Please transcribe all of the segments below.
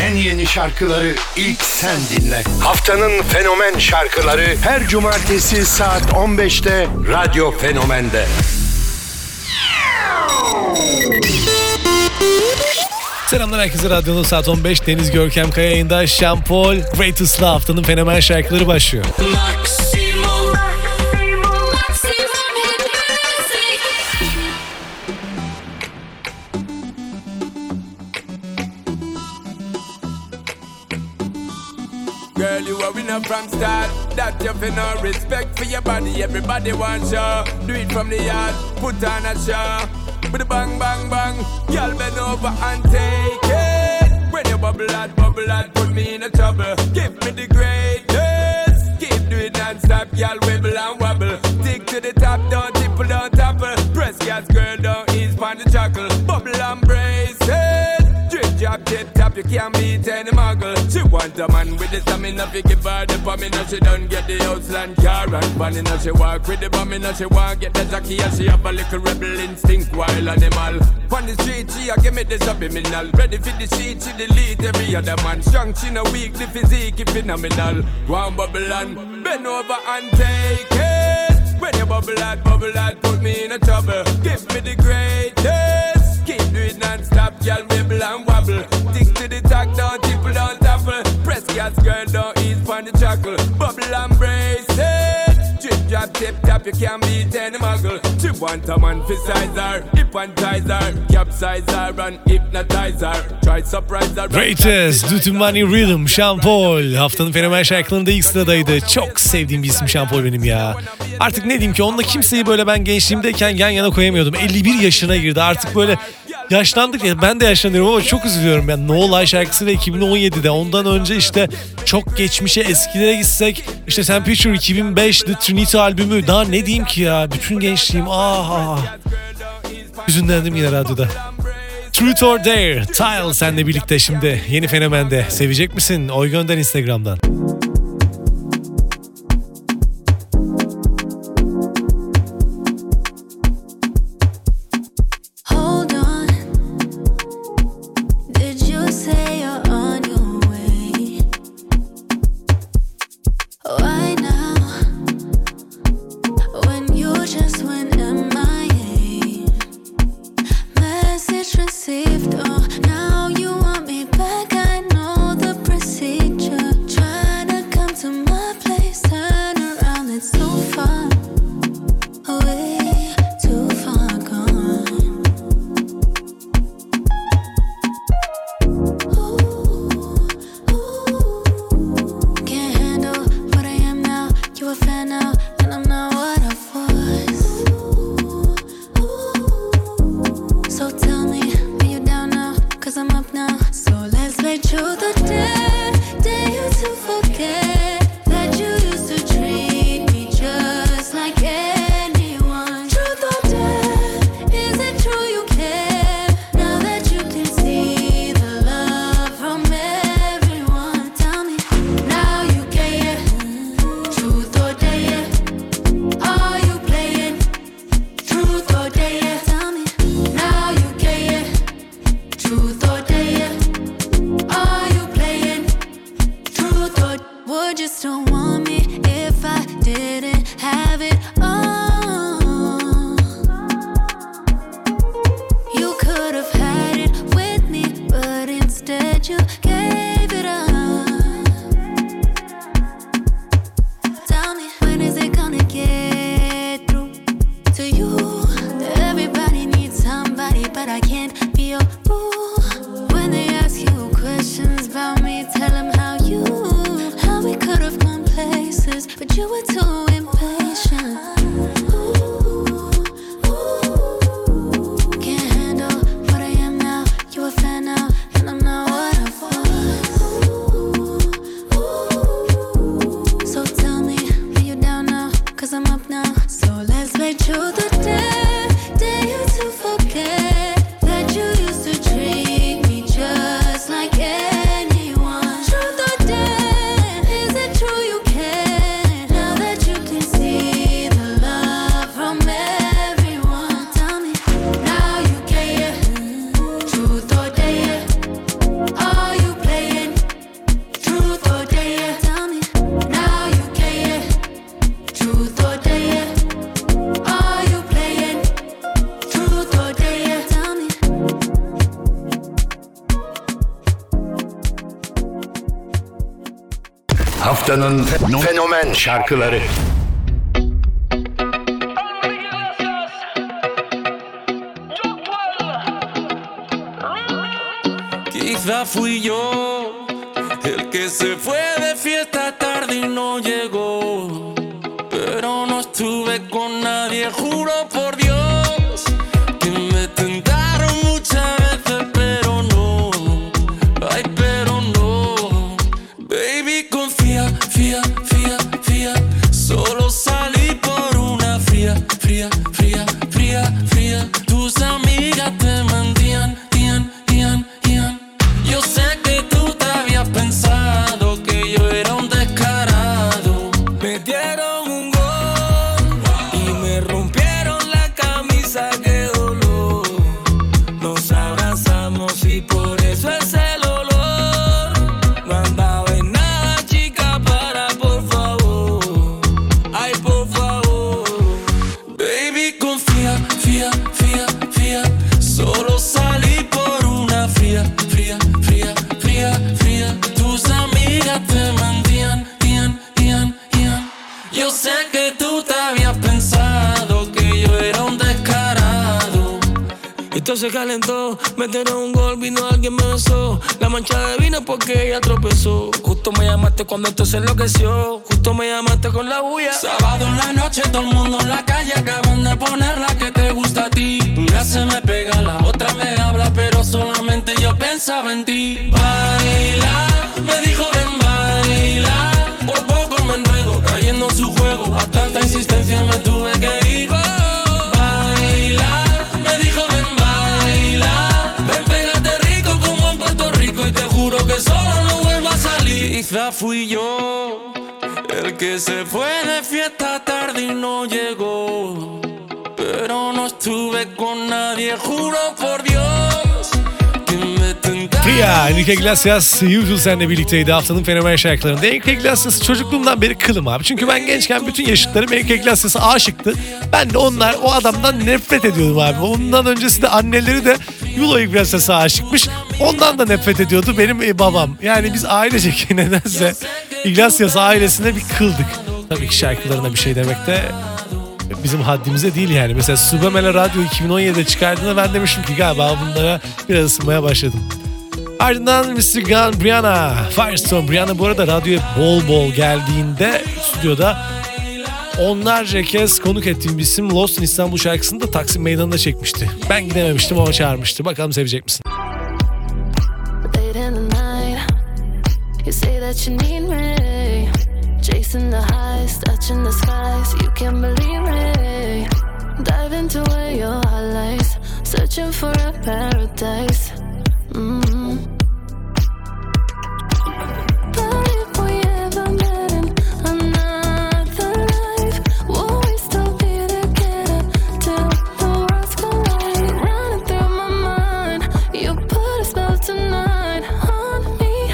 en yeni şarkıları ilk sen dinle. Haftanın fenomen şarkıları her cumartesi saat 15'te Radyo Fenomen'de. Selamlar herkese, radyonun saat 15. Deniz Görkem Kaya yayında. Sean Paul, Greatest Love, haftanın fenomen şarkıları başlıyor. Girl, you are winner from start. That you feel no respect for your body. Everybody wants you. Do it from the yard. Put on a show. With a bang, bang, bang. Girl, bend over and take it. When you bubble out, put me in a trouble. Give me the greatest. Keep doing non-stop, girl, wibble and wobble. Stick to the top, don't tipple, don't topple. Press gas, girl, don't ease on the chuckle. Bubble and brace it. Drip, drop, tip, top, you can't beat any muggle. She want a man with the stamina, fi give her the pamina. She don't get the Outland car and bunny. Now she walk with the bummy, she want get the jockey. And she have a little rebel instinct, wild animal. On the street, she a give me the subliminal. Ready for the sheet, she delete every other man. Strong, she no weak, the physique is phenomenal. One bubble and bend over and take it. When you bubble out, put me in a trouble. Give me the greatest. Keep doing non-stop, girl, wibble and wobble. Stick to the tack, don't tipple, don't topple. Press gas, girl, don't ease on the chuckle. Bubble and brace it. Drip, drop, tip, tap, you can't beat any muggle. She want a man for size her, hypnotize her, capsize her and hypnotize her. Try surprise her. Greatest, Do To Money Rhythm, Sean Paul. Haftanın fenomen şarkılarında ilk sıradaydı. Çok sevdiğim bir isim Sean Paul benim ya. Artık ne diyeyim ki, onunla kimseyi böyle ben gençliğimdeyken yan yana koyamıyordum. 51 yaşına girdi artık, böyle yaşlandık ya, ben de yaşlanıyorum ama çok üzülüyorum. Yani No Lie şarkısı da 2017'de, ondan önce işte çok geçmişe, eskilere gitsek işte Temperature 2005, The Trinity albümü, daha ne diyeyim ki ya, bütün gençliğim hüzünlendim yine radyoda. Truth or Dare, Tile senle birlikte şimdi yeni fenomende. Sevecek misin? Oy gönder Instagram'dan. Haftanın fenomen şarkıları. Quizá fui yo el que se fue de fiesta tarde y no llegó, pero no estuve con nadie, juro por Dios que me tentaron muchas veces, pero no, ay, pero no. Baby, confía, fía, fía, fía, solo salí por una fría, fría, fría, fría, fría. Tus amigas te mentían, yo sé que tú te habías pensado que yo era un descarado. Me dieron un gol y me rompieron la camisa, qué dolor. Nos abrazamos y por eso es el olor. No andaba en nada, chica, para, por favor. Ay, por favor. Baby, confía, fía, fía, fía. Solo salí por una fría, fría, fría, fría, fría. Tus amigas te mentían, yo sé que tú te habías pensado que yo era un descarado. Esto se calentó, metieron un gol, vino alguien me besó. La mancha de vino porque ella tropezó. Justo me llamaste cuando esto se enloqueció. Justo me llamaste con la bulla. Sábado en la noche, todo el mundo en la calle. Acaban de poner la que te gusta a ti. Una se me pega, la otra me habla, pero solamente yo pensaba en ti. Baila, me dijo ven baila. Por poco me enredo, cayendo en su juego. A tanta insistencia me tuve que ir. Baila, me dijo ven baila. Ven, pégate rico como en Puerto Rico. Y te juro que solo no vuelvo a salir. Quizá fui yo el que se fue de fiesta tarde y no llegó, pero no estuve con nadie, juro por Dios que me tentaron. Fria, Enrique Iglesias, Usual seninle birlikteydi haftanın fenomen şarkılarında. Enrique Iglesias'ı çocukluğumdan beri kılım abi. Çünkü ben gençken bütün yaşıtlarım Enrique Iglesias'a aşıktı. Ben de o adamdan nefret ediyordum abi. Ondan öncesi de anneleri de Julio Iglesias'a aşıkmış. Ondan da nefret ediyordu benim babam. Yani biz ailecek nedense Iglesias ailesine bir kıldık. Tabii ki şarkılarına bir şey demek de bizim haddimize değil yani. Mesela Subamela Radyo 2017'de çıkardığında ben demiştim ki galiba bunlara biraz ısınmaya başladım. Ardından Mr. Gun Brianna, Firestone Brianna bu arada radyoya bol bol geldiğinde stüdyoda onlarca kez konuk ettiğim bir isim. Lost in İstanbul şarkısını da Taksim Meydanı'nda çekmişti. Ben gidememiştim ama çağırmıştı. Bakalım sevecek misin? Chasing the highs, touching the skies, you can't believe me. Dive into where your heart lies, searching for a paradise. But if we ever met in another life, will we still be together till the worlds collide? Running through my mind, you put a spell tonight on me.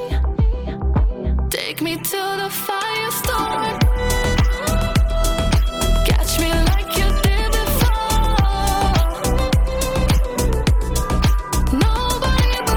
Take me to the firestorm. Catch me like you did before. Nobody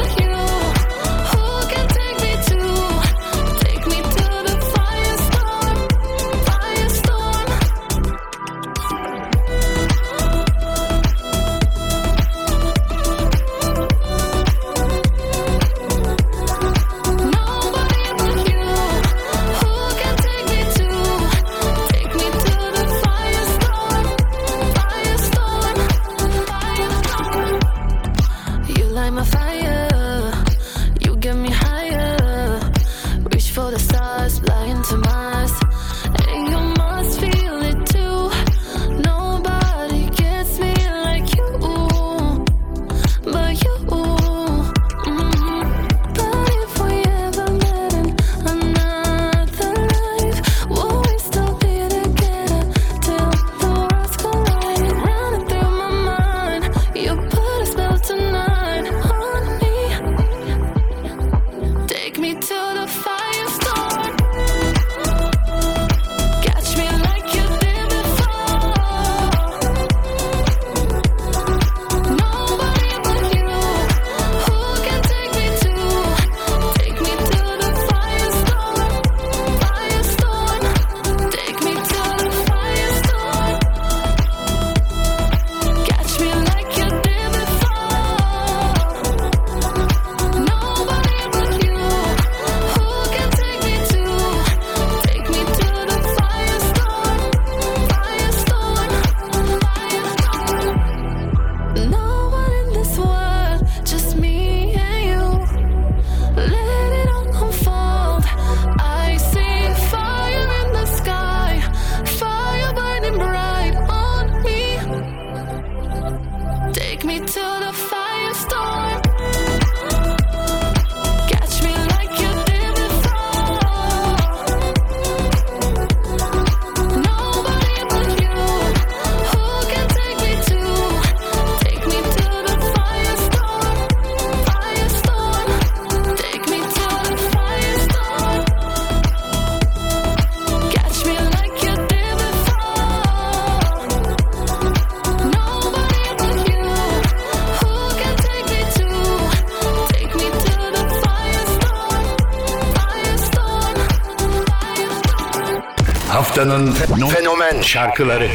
Haftanın fenomen şarkıları.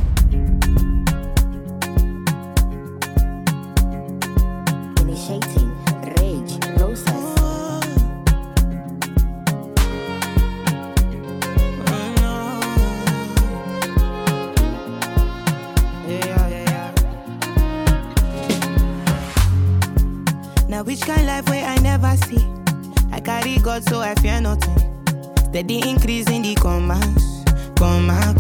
Initiating rage process. Now which kind life where I never see? I carry God so I fear nothing. Steady increase in the commas. Comma.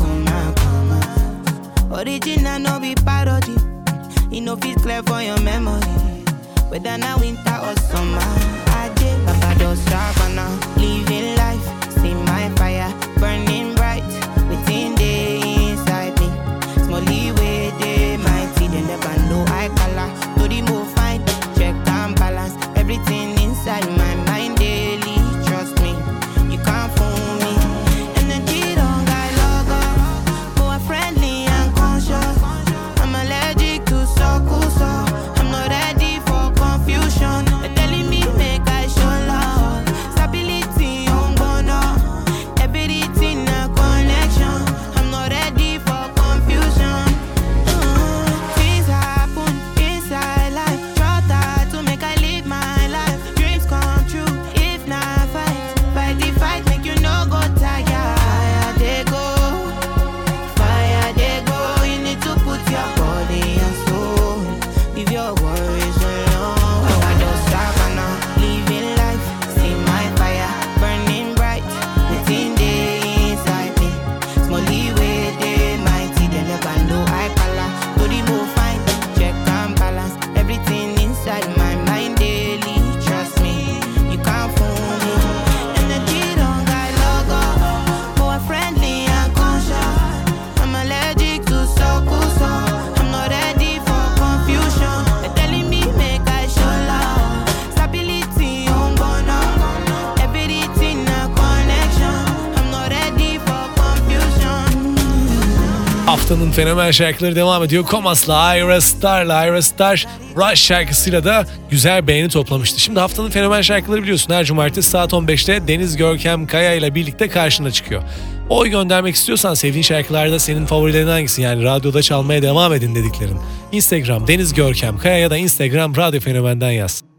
Original no be parody. You know fit clear for your memory. Whether now winter or summer. I did Barbados, Savannah. Living life, see my fire burning bright within the inside me. Small leeway, they mighty. They never know I color. To the move fine, check and balance. Everything inside my mind daily. Trust me, you can't fool me. Energy don't got logo. More friendly and conscious. I'm allergic to circles, so I'm not ready for confusion. They're telling me make I show love. Stability on bono. Everything a connection. I'm not ready for confusion. Things happen inside life. Try to make I live my life. Dreams come true if not fight the fight, make you no go tired. Fire they go. You need to put your body and soul. Leave your worries alone. I just Savannah, living life. See my fire burning bright within the inside me. Small leeway, they mighty. They never know I color. To the move fine, check and balance. Everything inside my mind daily. Trust me, you can't fool me. Energy don't got logo. More friendly and conscious. I'm allergic to circles, so I'm not ready for confusion. They're telling me make I show love. Stability on bono. Everything a connection. I'm not ready for confusion. Haftanın fenomen şarkıları devam ediyor. Komas'la Ira Star Rush şarkısıyla da güzel beğeni toplamıştı. Şimdi haftanın fenomen şarkıları biliyorsun her cumartesi saat 15'te Deniz Görkem Kaya ile birlikte karşına çıkıyor. Oy göndermek istiyorsan sevdiğin şarkılarda senin favorilerin hangisi, yani radyoda çalmaya devam edin dediklerin. Instagram Deniz Görkem Kaya ya da Instagram Radyo Fenomen'den yaz.